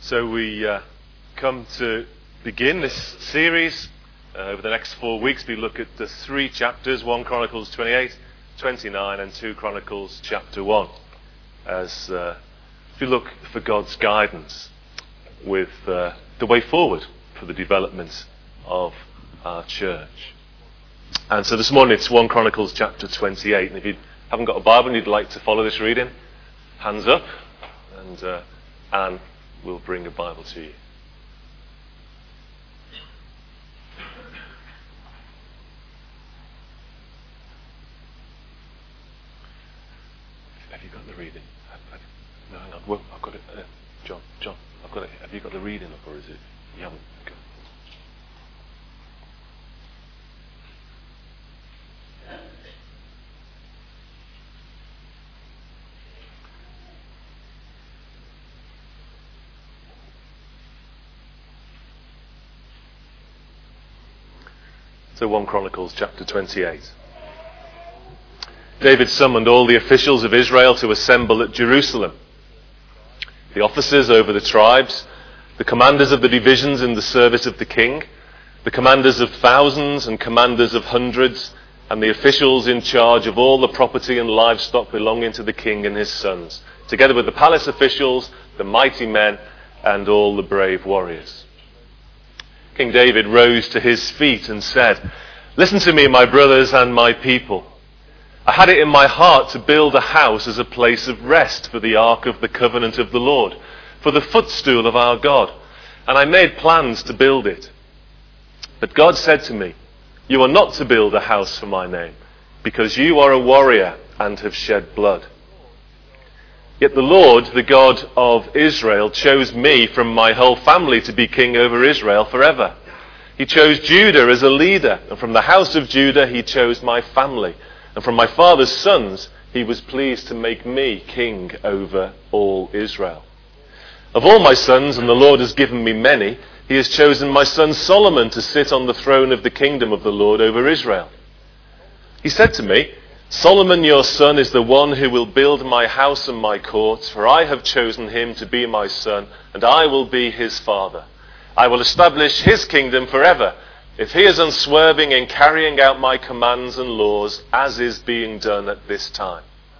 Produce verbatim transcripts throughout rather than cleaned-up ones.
So we uh, come to begin this series. Uh, over the next four weeks we look at the three chapters, First Chronicles twenty-eight, twenty-nine and Second Chronicles chapter one, as uh, we look for God's guidance with uh, the way forward for the development of our church. And so this morning it's First Chronicles chapter twenty-eight, and if you haven't got a Bible and you'd like to follow this reading, hands up, and uh, Anne will bring a Bible to you. Have you got the reading? No, hang on. Well, I've got it. Uh, John, John, I've got it. Have you got the reading up, or is it? You haven't. Okay. So First Chronicles chapter twenty-eight. David summoned all the officials of Israel to assemble at Jerusalem. The officers over the tribes, the commanders of the divisions in the service of the king, the commanders of thousands and commanders of hundreds, and the officials in charge of all the property and livestock belonging to the king and his sons, together with the palace officials, the mighty men, and all the brave warriors. King David rose to his feet and said, "Listen to me, my brothers and my people. I had it in my heart to build a house as a place of rest for the ark of the covenant of the Lord, for the footstool of our God, and I made plans to build it. But God said to me, 'You are not to build a house for my name, because you are a warrior and have shed blood.' Yet the Lord, the God of Israel, chose me from my whole family to be king over Israel forever. He chose Judah as a leader, and from the house of Judah he chose my family. And from my father's sons he was pleased to make me king over all Israel. Of all my sons, and the Lord has given me many, he has chosen my son Solomon to sit on the throne of the kingdom of the Lord over Israel. He said to me, 'Solomon your son is the one who will build my house and my courts, for I have chosen him to be my son, and I will be his father. I will establish his kingdom forever, if he is unswerving in carrying out my commands and laws, as is being done at this time.'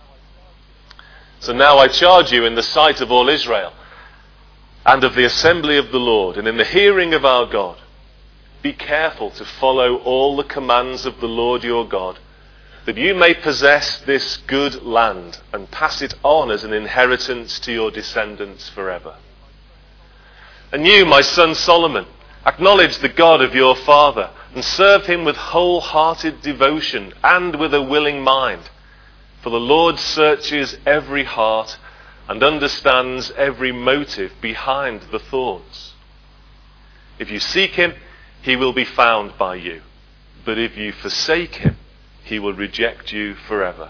So now I charge you in the sight of all Israel, and of the assembly of the Lord, and in the hearing of our God, be careful to follow all the commands of the Lord your God, that you may possess this good land and pass it on as an inheritance to your descendants forever. And you, my son Solomon, acknowledge the God of your father and serve him with wholehearted devotion and with a willing mind. For the Lord searches every heart and understands every motive behind the thoughts. If you seek him, he will be found by you. But if you forsake him, he will reject you forever.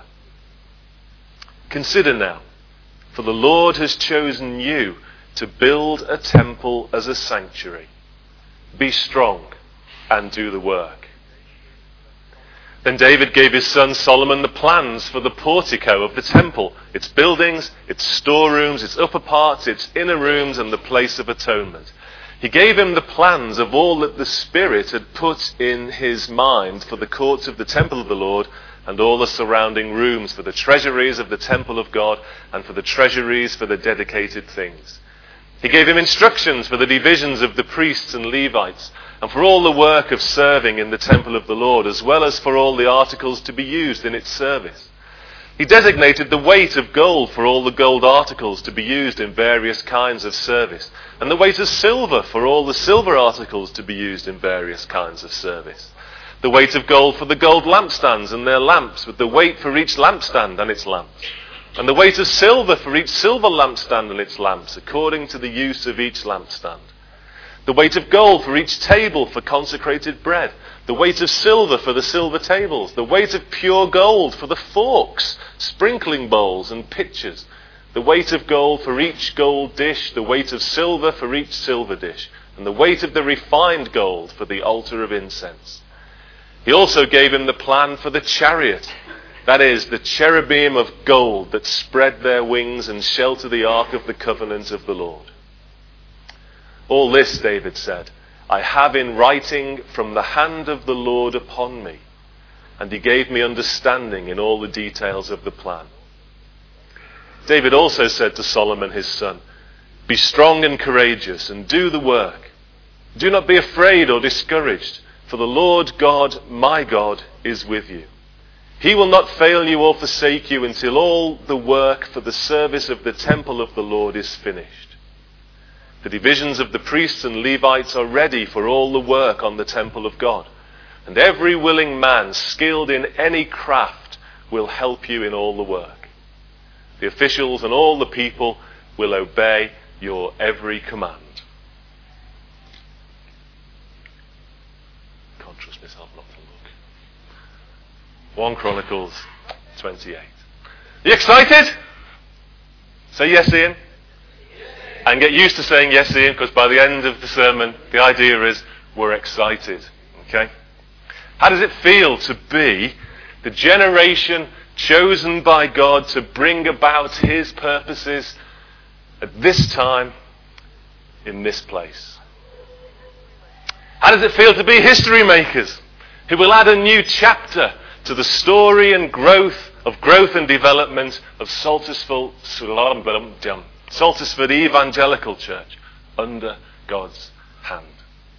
Consider now, for the Lord has chosen you to build a temple as a sanctuary. Be strong and do the work." Then David gave his son Solomon the plans for the portico of the temple, its buildings, its storerooms, its upper parts, its inner rooms, and the place of atonement. He gave him the plans of all that the Spirit had put in his mind for the courts of the temple of the Lord, and all the surrounding rooms for the treasuries of the temple of God, and for the treasuries for the dedicated things. He gave him instructions for the divisions of the priests and Levites, and for all the work of serving in the temple of the Lord, as well as for all the articles to be used in its service. He designated the weight of gold for all the gold articles to be used in various kinds of service, and the weight of silver for all the silver articles to be used in various kinds of service. The weight of gold for the gold lampstands and their lamps, with the weight for each lampstand and its lamps. And the weight of silver for each silver lampstand and its lamps, according to the use of each lampstand. The weight of gold for each table for consecrated bread. The weight of silver for the silver tables. The weight of pure gold for the forks, sprinkling bowls and pitchers. The weight of gold for each gold dish. The weight of silver for each silver dish. And the weight of the refined gold for the altar of incense. He also gave him the plan for the chariot, that is, the cherubim of gold that spread their wings and shelter the ark of the covenant of the Lord. All this, David said, I have in writing from the hand of the Lord upon me, and he gave me understanding in all the details of the plan. David also said to Solomon his son, be strong and courageous, and do the work. Do not be afraid or discouraged, for the Lord God, my God, is with you. He will not fail you or forsake you until all the work for the service of the temple of the Lord is finished. The divisions of the priests and Levites are ready for all the work on the temple of God, and every willing man skilled in any craft will help you in all the work. The officials and all the people will obey your every command. Can't trust myself not to look. First Chronicles twenty-eight. Are you excited? Say yes, Ian. And get used to saying yes, Ian, because by the end of the sermon, the idea is we're excited. Okay? How does it feel to be the generation chosen by God to bring about his purposes at this time, in this place? How does it feel to be history makers who will add a new chapter to the story and growth of growth and development of Saltersford, Saltersford Evangelical Church under God's hand?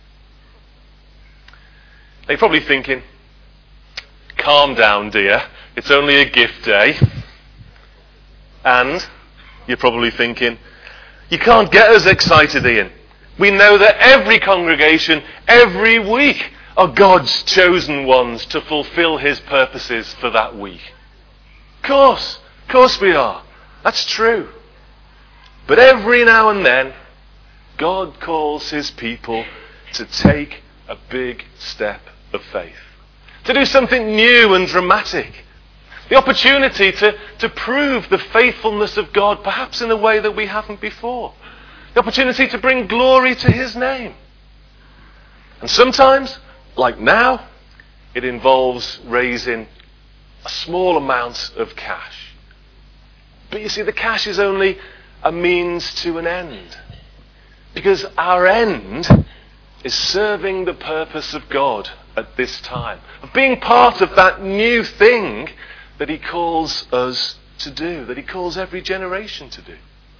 Now you're probably thinking, calm down, dear, it's only a gift day. And you're probably thinking, you can't get us excited, Ian. We know that every congregation, every week, are God's chosen ones to fulfill his purposes for that week. Of course, of course we are. That's true. But every now and then, God calls his people to take a big step of faith. To do something new and dramatic. The opportunity to, to prove the faithfulness of God, perhaps in a way that we haven't before. The opportunity to bring glory to his name. And sometimes, like now, it involves raising a small amount of cash. But you see, the cash is only a means to an end. Because our end is serving the purpose of God at this time. Of being part of that new thing that he calls us to do, that he calls every generation to do.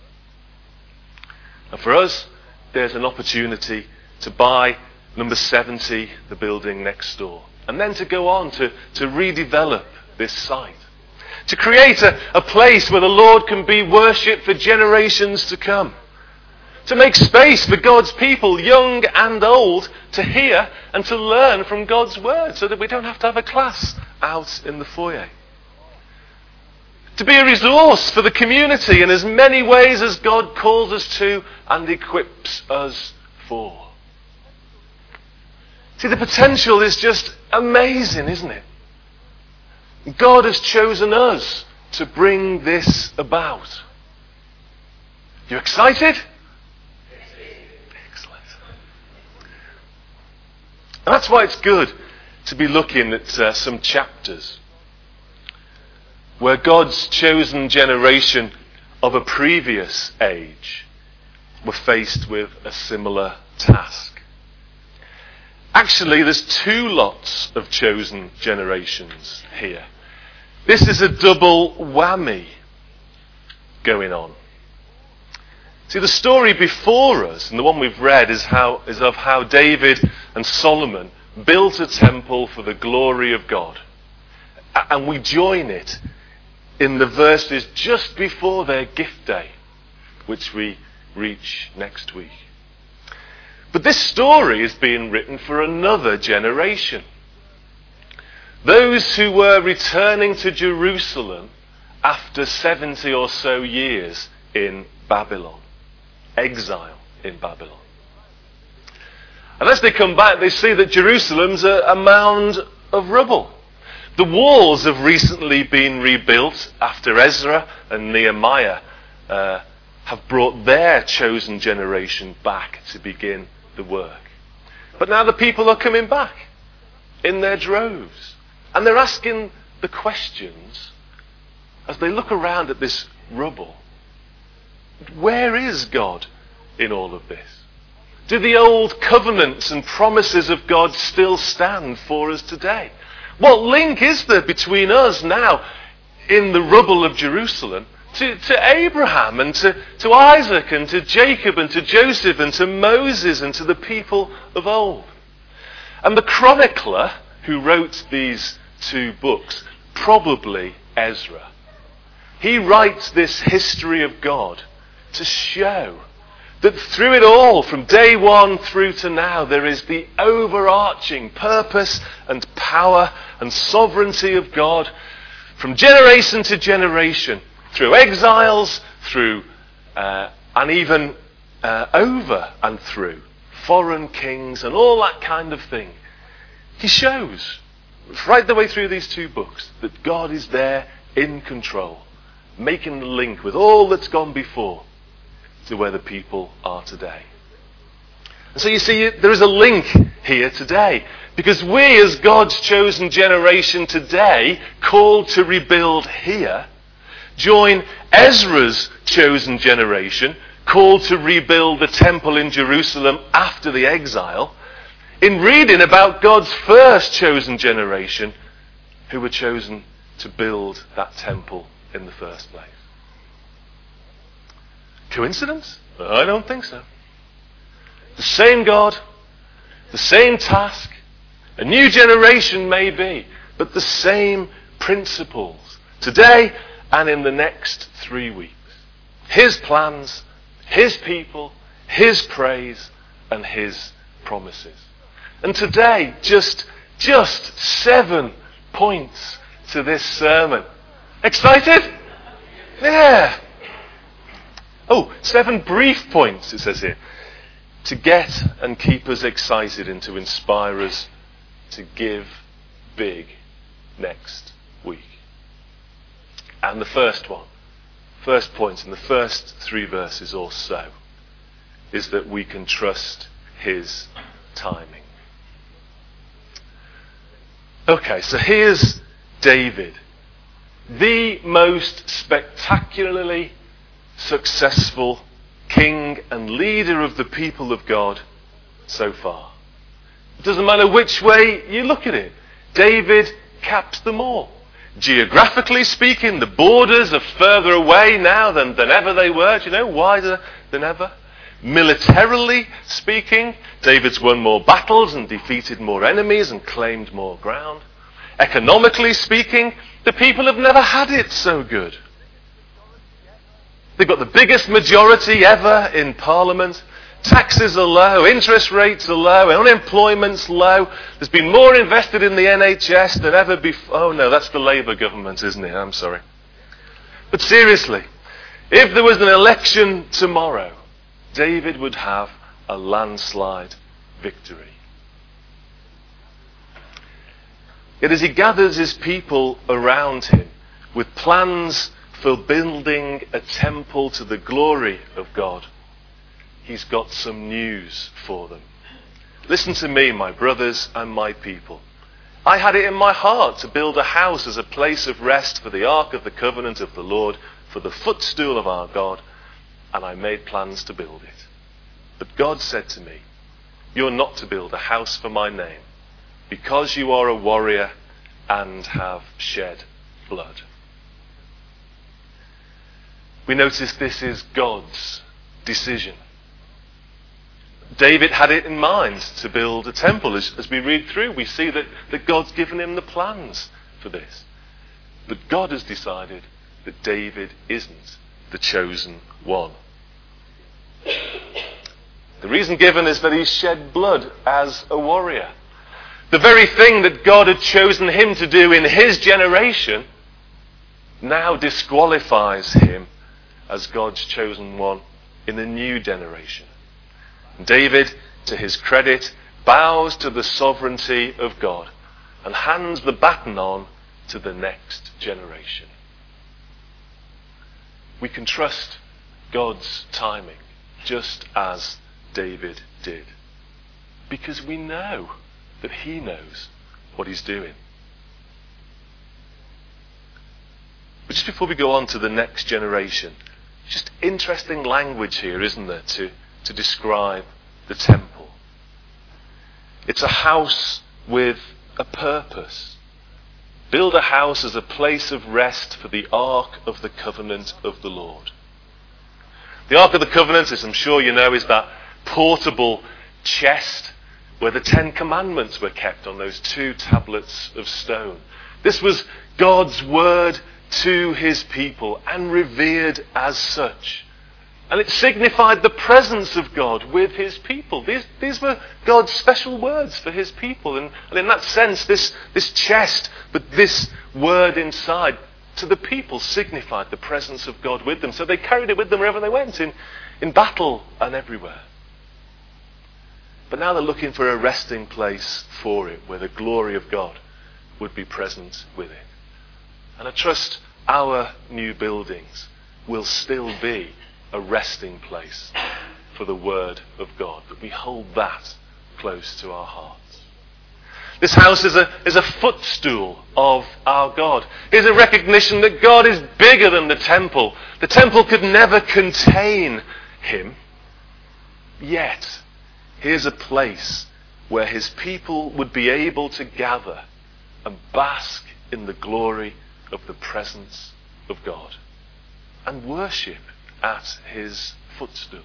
And for us, there's an opportunity to buy number seventy, the building next door, and then to go on to, to redevelop this site. To create a, a place where the Lord can be worshipped for generations to come. To make space for God's people, young and old, to hear and to learn from God's word, so that we don't have to have a class out in the foyer. To be a resource for the community in as many ways as God calls us to and equips us for. See, the potential is just amazing, isn't it? God has chosen us to bring this about. You excited? Excellent. And that's why it's good to be looking at uh, some chapters where God's chosen generation of a previous age were faced with a similar task. Actually, there's two lots of chosen generations here. This is a double whammy going on. See, the story before us, and the one we've read, is how is of how David and Solomon built a temple for the glory of God. And we join it in the verses just before their gift day, which we reach next week. But this story is being written for another generation. Those who were returning to Jerusalem after seventy or so years in Babylon. Exile in Babylon. And as they come back, they see that Jerusalem's a, a mound of rubble. The walls have recently been rebuilt after Ezra and Nehemiah uh, have brought their chosen generation back to begin the work. But now the people are coming back in their droves. And they're asking the questions as they look around at this rubble. Where is God in all of this? Do the old covenants and promises of God still stand for us today? What link is there between us now in the rubble of Jerusalem to, to Abraham and to, to Isaac and to Jacob and to Joseph and to Moses and to the people of old? And the chronicler who wrote these two books, probably Ezra, he writes this history of God to show that through it all, from day one through to now, there is the overarching purpose and power and sovereignty of God from generation to generation, through exiles, through uh, and even uh, over and through foreign kings and all that kind of thing. He shows right the way through these two books that God is there in control, making the link with all that's gone before to where the people are today. And so you see, there is a link here today, because we as God's chosen generation today, called to rebuild here, join Ezra's chosen generation, called to rebuild the temple in Jerusalem after the exile, in reading about God's first chosen generation who were chosen to build that temple in the first place. Coincidence? I don't think so. The same God, the same task, a new generation maybe, but the same principles today and in the next three weeks. His plans, His people, His praise, and His promises. And today, just, just seven points to this sermon. Excited? Yeah. Oh, seven brief points, it says here, to get and keep us excited and to inspire us to give big next week. And the first one, first point in the first three verses or so, is that we can trust His timing. Okay, so here's David, the most spectacularly successful king and leader of the people of God so far. It doesn't matter which way you look at it. David caps them all. Geographically speaking, the borders are further away now than, than ever they were. Do you know, wider than ever. Militarily speaking, David's won more battles and defeated more enemies and claimed more ground. Economically speaking, the people have never had it so good. They've got the biggest majority ever in Parliament. Taxes are low, interest rates are low, unemployment's low. There's been more invested in the N H S than ever before. Oh no, that's the Labour government, isn't it? I'm sorry. But seriously, if there was an election tomorrow, David would have a landslide victory. Yet as he gathers his people around him with plans for building a temple to the glory of God, he's got some news for them. Listen to me, my brothers and my people. I had it in my heart to build a house as a place of rest for the ark of the covenant of the Lord, for the footstool of our God, and I made plans to build it. But God said to me, you're not to build a house for my name, because you are a warrior and have shed blood. We notice this is God's decision. David had it in mind to build a temple. As, as we read through, we see that, that God's given him the plans for this. But God has decided that David isn't the chosen one. The reason given is that he's shed blood as a warrior. The very thing that God had chosen him to do in his generation now disqualifies him as God's chosen one in a new generation. David, to his credit, bows to the sovereignty of God and hands the baton on to the next generation. We can trust God's timing just as David did, because we know that he knows what he's doing. But just before we go on to the next generation, just interesting language here, isn't there, to, to describe the temple. It's a house with a purpose. Build a house as a place of rest for the Ark of the Covenant of the Lord. The Ark of the Covenant, as I'm sure you know, is that portable chest where the Ten Commandments were kept on those two tablets of stone. This was God's word to his people and revered as such. And it signified the presence of God with his people. These, these were God's special words for his people. And, and in that sense, this, this chest, but this word inside, to the people signified the presence of God with them. So they carried it with them wherever they went, in, in battle and everywhere. But now they're looking for a resting place for it, where the glory of God would be present with it. And I trust our new buildings will still be a resting place for the Word of God, that we hold that close to our hearts. This house is a, is a footstool of our God. It is a recognition that God is bigger than the temple. The temple could never contain him. Yet, here's a place where his people would be able to gather and bask in the glory of the presence of God and worship at his footstool.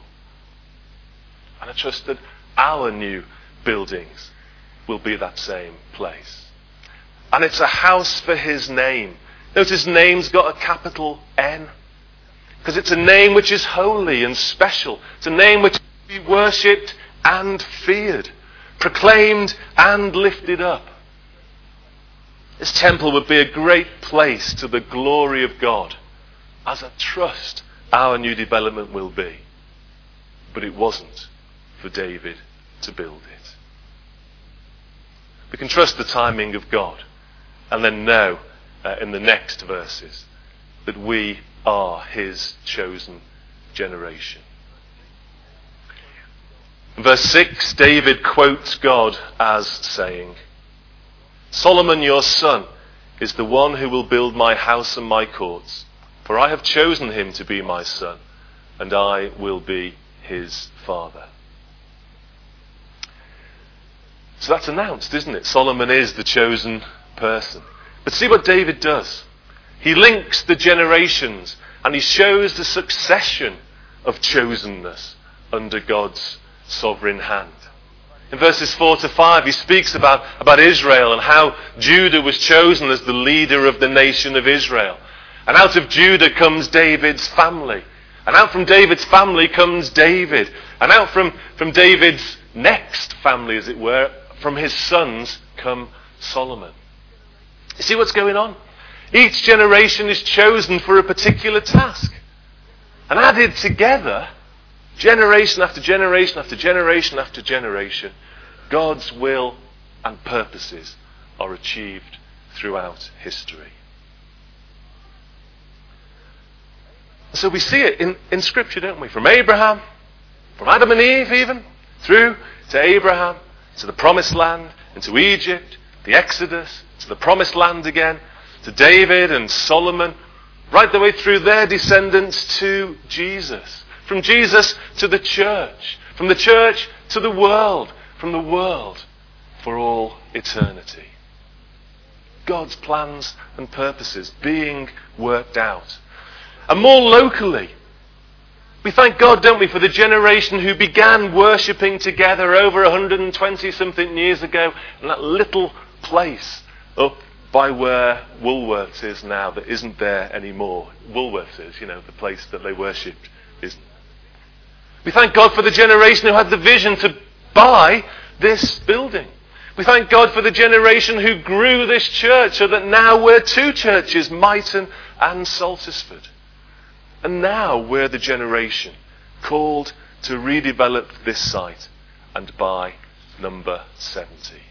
And I trust that our new buildings will be that same place. And it's a house for his name. Notice his name's got a capital N, because it's a name which is holy and special. It's a name which will be worshipped and feared, proclaimed and lifted up. This temple would be a great place to the glory of God, as I trust our new development will be. But it wasn't for David to build it. We can trust the timing of God, and then know uh, in the next verses that we are his chosen generation. In verse six, David quotes God as saying, "Solomon your son is the one who will build my house and my courts. For I have chosen him to be my son, and I will be his father." So that's announced, isn't it? Solomon is the chosen person. But see what David does. He links the generations, and he shows the succession of chosenness under God's sovereign hand. In verses four to five, he speaks about, about Israel and how Judah was chosen as the leader of the nation of Israel. And out of Judah comes David's family. And out from David's family comes David. And out from, from David's next family, as it were, from his sons come Solomon. You see what's going on? Each generation is chosen for a particular task. And added together, generation after generation after generation after generation, God's will and purposes are achieved throughout history. So we see it in, in Scripture, don't we? From Abraham, from Adam and Eve even, through to Abraham, to the Promised Land, into Egypt, the Exodus, to the Promised Land again, to David and Solomon, right the way through their descendants to Jesus. From Jesus to the church, from the church to the world, from the world for all eternity. God's plans and purposes being worked out. And more locally, we thank God, don't we, for the generation who began worshipping together over one hundred twenty something years ago in that little place up by where Woolworths is now that isn't there anymore. Woolworths is, you know, the place that they worshipped isn't. We thank God for the generation who had the vision to buy this building. We thank God for the generation who grew this church so that now we're two churches, Myton and Saltersford. And now we're the generation called to redevelop this site and buy number seventy.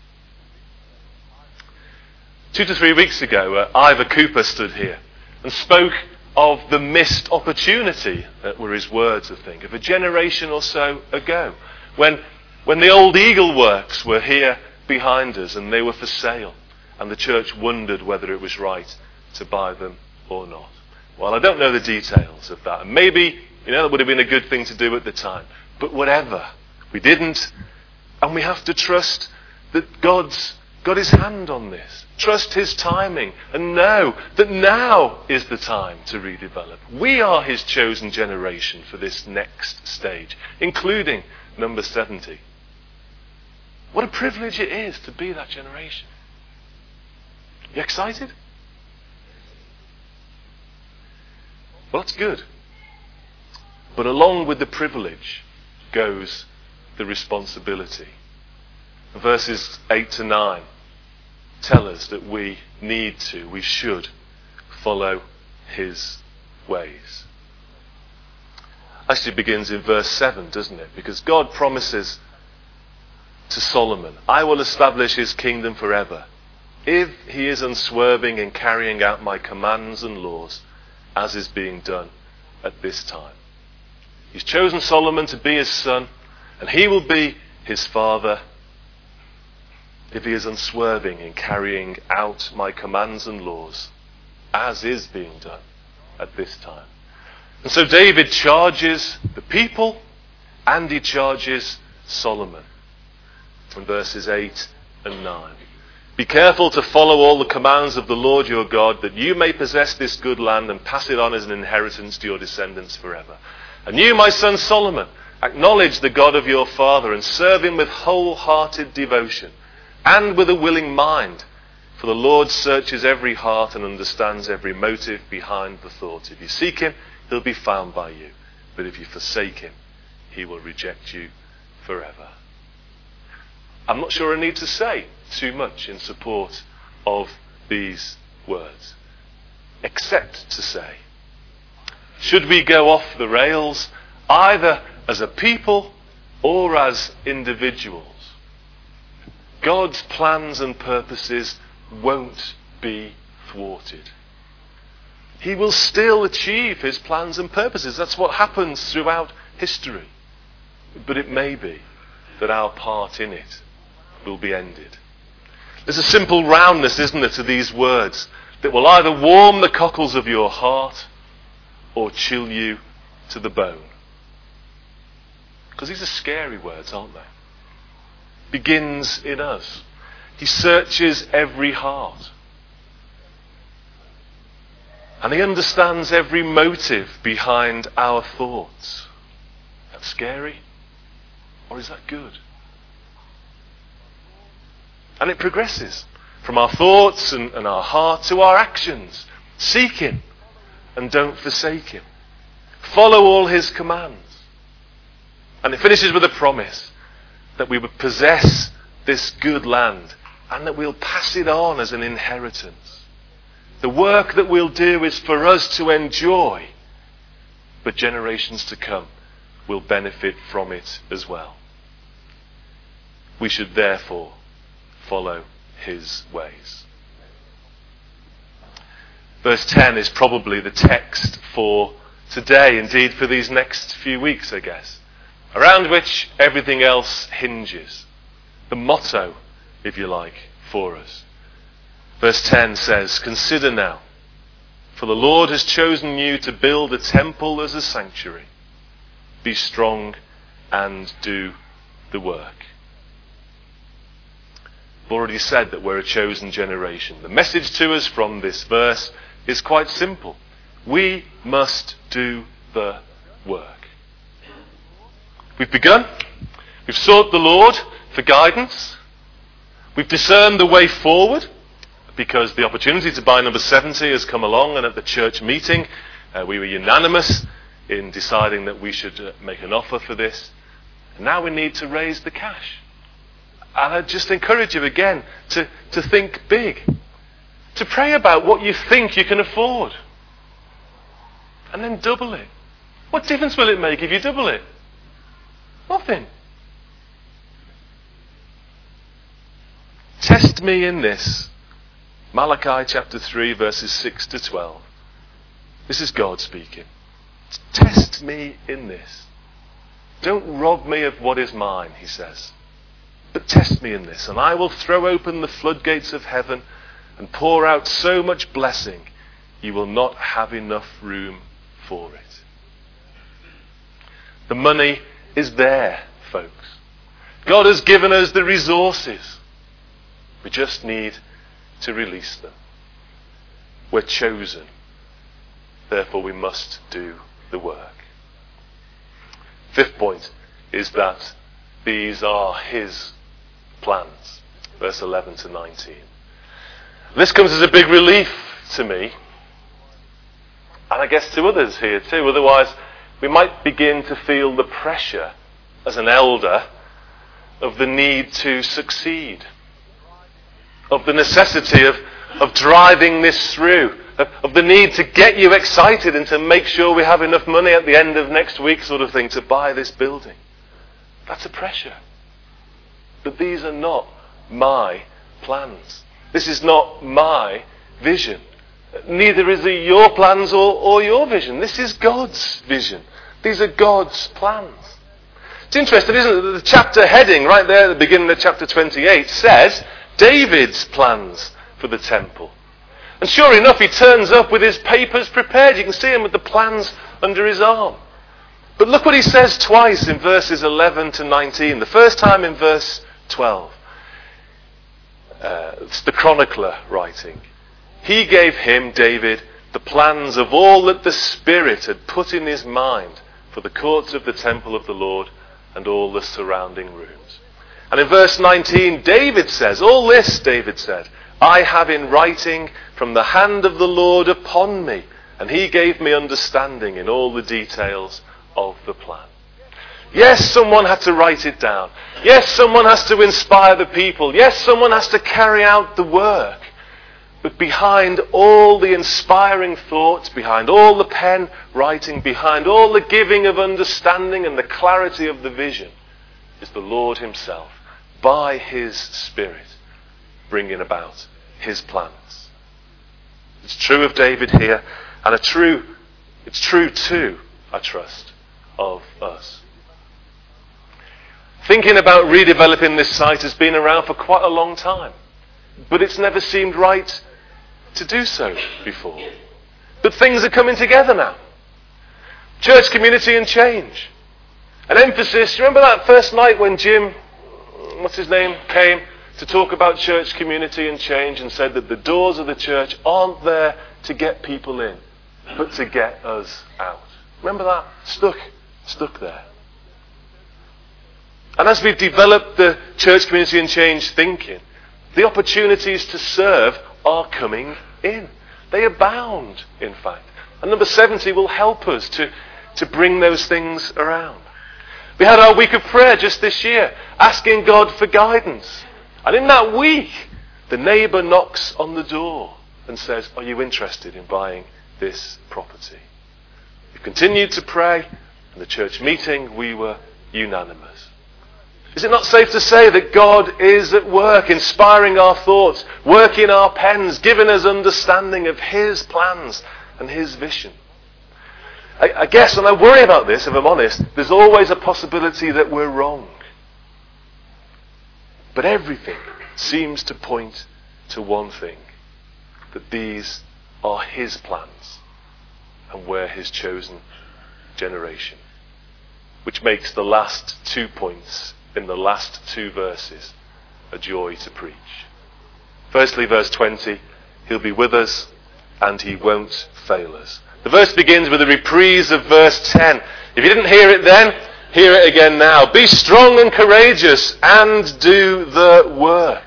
Two to three weeks ago, uh, Ivor Cooper stood here and spoke of the missed opportunity, that were his words, I think, of a generation or so ago, when, when the old Eagle Works were here behind us and they were for sale, and the church wondered whether it was right to buy them or not. Well, I don't know the details of that. And maybe, you know, that would have been a good thing to do at the time. But whatever, We didn't. And we have to trust that God's got his hand on this. Trust his timing and know that now is the time to redevelop. We are his chosen generation for this next stage, including number seventy. What a privilege it is to be that generation. You excited? Well, that's good. But along with the privilege goes the responsibility. Verses eight to nine tell us that we need to, we should follow his ways. Actually begins in verse seven, doesn't it? Because God promises to Solomon, I will establish his kingdom forever if he is unswerving in carrying out my commands and laws as is being done at this time. He's chosen Solomon to be his son, and he will be his father if he is unswerving in carrying out my commands and laws as is being done at this time. And so David charges the people and he charges Solomon in verses eight and nine. Be careful to follow all the commands of the Lord your God, that you may possess this good land and pass it on as an inheritance to your descendants forever. And you, my son Solomon, acknowledge the God of your father and serve him with wholehearted devotion and with a willing mind. For the Lord searches every heart and understands every motive behind the thoughts. If you seek him, he'll be found by you. But if you forsake him, he will reject you forever. I'm not sure I need to say too much in support of these words, except to say, should we go off the rails, either as a people or as individuals, God's plans and purposes won't be thwarted. He will still achieve his plans and purposes. That's what happens throughout history. But it may be that our part in it will be ended. There's a simple roundness, isn't there, to these words that will either warm the cockles of your heart or chill you to the bone. Because these are scary words, aren't they? Begins in us. He searches every heart. And he understands every motive behind our thoughts. That's scary? Or is that good? And it progresses from our thoughts and, and our heart to our actions. Seek him and don't forsake him. Follow all his commands. And it finishes with a promise that we would possess this good land and that we'll pass it on as an inheritance. The work that we'll do is for us to enjoy, but generations to come will benefit from it as well. We should therefore follow his ways. Verse ten is probably the text for today, indeed for these next few weeks, I guess, around which everything else hinges. The motto, if you like, for us. Verse ten says, consider now, for the Lord has chosen you to build a temple as a sanctuary. Be strong and do the work. I've already said that we're a chosen generation. The message to us from this verse is quite simple. We must do the work. We've begun. We've sought the Lord for guidance. We've discerned the way forward because the opportunity to buy number seventy has come along, and at the church meeting uh, we were unanimous in deciding that we should uh, make an offer for this. And now we need to raise the cash. And I just encourage you again to, to think big. To pray about what you think you can afford. And then double it. What difference will it make if you double it? Nothing. Test me in this. Malachi chapter three verses six to twelve. This is God speaking. Test me in this. Don't rob me of what is mine, he says. But test me in this, and I will throw open the floodgates of heaven and pour out so much blessing, you will not have enough room for it. The money is there, folks. God has given us the resources. We just need to release them. We're chosen. Therefore, we must do the work. Fifth point is that these are his plans. Verse eleven to nineteen. This comes as a big relief to me, and I guess to others here too. Otherwise, we might begin to feel the pressure as an elder of the need to succeed, of the necessity of, of driving this through, of, of the need to get you excited and to make sure we have enough money at the end of next week sort of thing to buy this building. That's a pressure. But these are not my plans. This is not my vision. Neither is it your plans or, or your vision. This is God's vision. These are God's plans. It's interesting, isn't it, that the chapter heading right there at the beginning of chapter twenty-eight says David's plans for the temple. And sure enough, he turns up with his papers prepared. You can see him with the plans under his arm. But look what he says twice in verses eleven to nineteen. The first time in verse twelve. Uh, it's the chronicler writing. He gave him, David, the plans of all that the Spirit had put in his mind for the courts of the temple of the Lord and all the surrounding rooms. And in verse nineteen, David says, all this, David said, I have in writing from the hand of the Lord upon me, and he gave me understanding in all the details of the plan. Yes, someone had to write it down. Yes, someone has to inspire the people. Yes, someone has to carry out the work. But behind all the inspiring thoughts, behind all the pen writing, behind all the giving of understanding and the clarity of the vision, is the Lord himself, by his Spirit, bringing about his plans. It's true of David here, and a true, it's true too, I trust, of us. Thinking about redeveloping this site has been around for quite a long time, but it's never seemed right to do so before. But things are coming together now. Church, community and change. An emphasis, remember that first night when Jim, what's his name, came to talk about church, community and change and said that the doors of the church aren't there to get people in, but to get us out. Remember that? Stuck, stuck there. And as we've developed the church, community and change thinking, the opportunities to serve are coming in. They abound, in fact. And number seventy will help us to, to bring those things around. We had our week of prayer just this year, asking God for guidance. And in that week, the neighbour knocks on the door and says, are you interested in buying this property? We continued to pray. In the church meeting, we were unanimous. Is it not safe to say that God is at work, inspiring our thoughts, working our pens, giving us understanding of his plans and his vision? I, I guess, and I worry about this, if I'm honest, there's always a possibility that we're wrong. But everything seems to point to one thing, that these are his plans and we're his chosen generation. Which makes the last two points in the last two verses a joy to preach. Firstly, verse twenty, he'll be with us and he won't fail us. The verse begins with a reprise of verse ten. If you didn't hear it then, hear it again now. Be strong and courageous and do the work.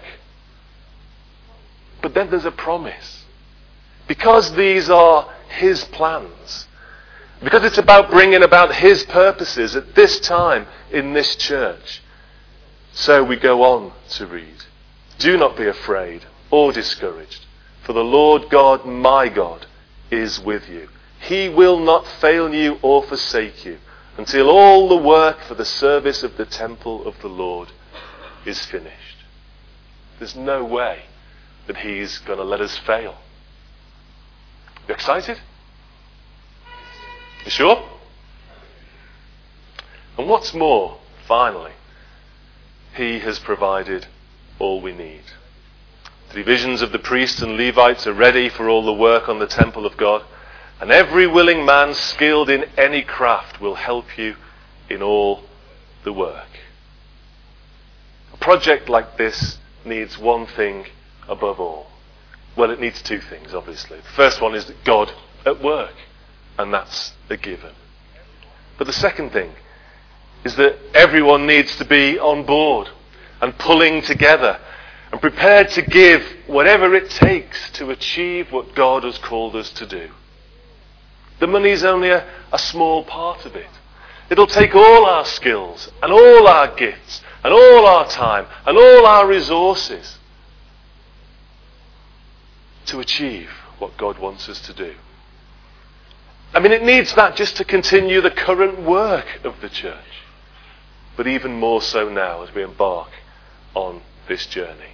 But then there's a promise. Because these are his plans, because it's about bringing about his purposes at this time in this church, so we go on to read. Do not be afraid or discouraged, for the Lord God, my God, is with you. He will not fail you or forsake you until all the work for the service of the temple of the Lord is finished. There's no way that he's going to let us fail. You excited? You sure? And what's more, finally, he has provided all we need. The divisions of the priests and Levites are ready for all the work on the temple of God, and every willing man skilled in any craft will help you in all the work. project like this needs one thing above all. Well, it needs two things, obviously. The first one is that God at work, and that's a given. But the second thing is that everyone needs to be on board and pulling together and prepared to give whatever it takes to achieve what God has called us to do. The money's only a, a small part of it. It'll take all our skills and all our gifts and all our time and all our resources to achieve what God wants us to do. I mean, it needs that just to continue the current work of the church, but even more so now as we embark on this journey.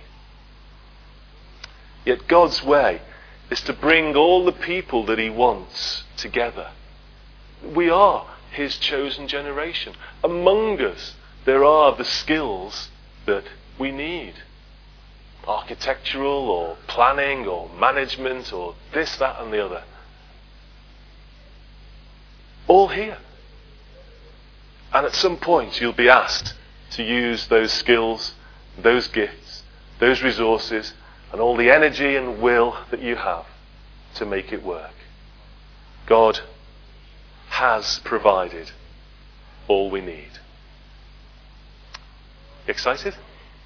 Yet God's way is to bring all the people that he wants together. We are his chosen generation. Among us, there are the skills that we need. Architectural or planning or management or this, that and the other. All here. And at some point you'll be asked to use those skills, those gifts, those resources and all the energy and will that you have to make it work. God has provided all we need. Excited?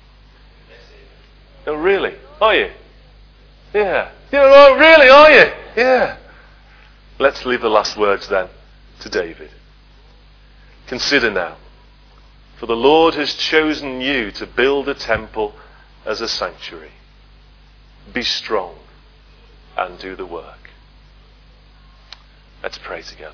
Oh, really? Are you? Yeah. Yeah, oh, really? Are you? Yeah. Let's leave the last words then to David. Consider now, for the Lord has chosen you to build a temple as a sanctuary. Be strong and do the work. Let's pray together.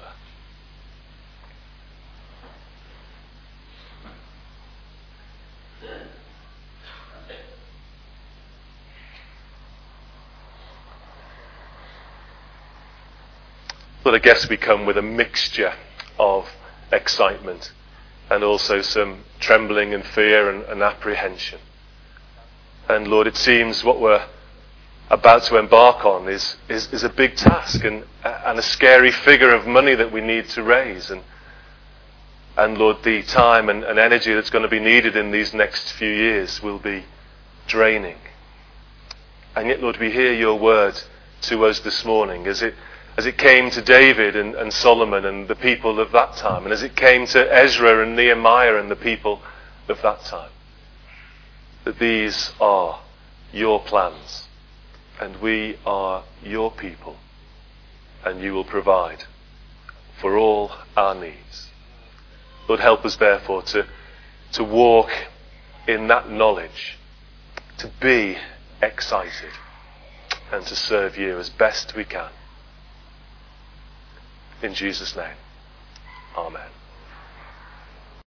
But I guess we come with a mixture of excitement and also some trembling and fear and, and apprehension. And Lord, it seems what we're about to embark on is, is, is a big task and, and a scary figure of money that we need to raise. And, and Lord, the time and, and energy that's going to be needed in these next few years will be draining. And yet, Lord, we hear your word to us this morning as it as it came to David and, and Solomon and the people of that time, and as it came to Ezra and Nehemiah and the people of that time, that these are your plans and we are your people, and you will provide for all our needs. Lord, help us therefore to, to walk in that knowledge, to be excited and to serve you as best we can. In Jesus' name, amen.